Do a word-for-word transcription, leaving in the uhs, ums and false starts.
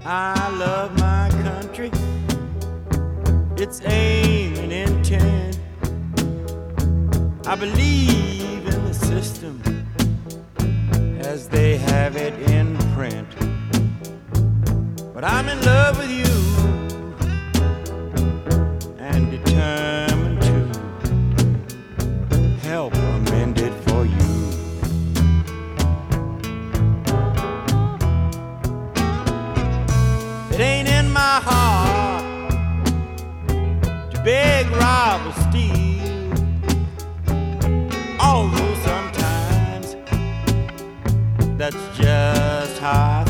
I love my country, its aim and intent. I believe in the system as they have it in print. But I'm in love with you and determined to help amend it for you. It ain't in my heart to beg, rob, or steal, although sometimes that's just how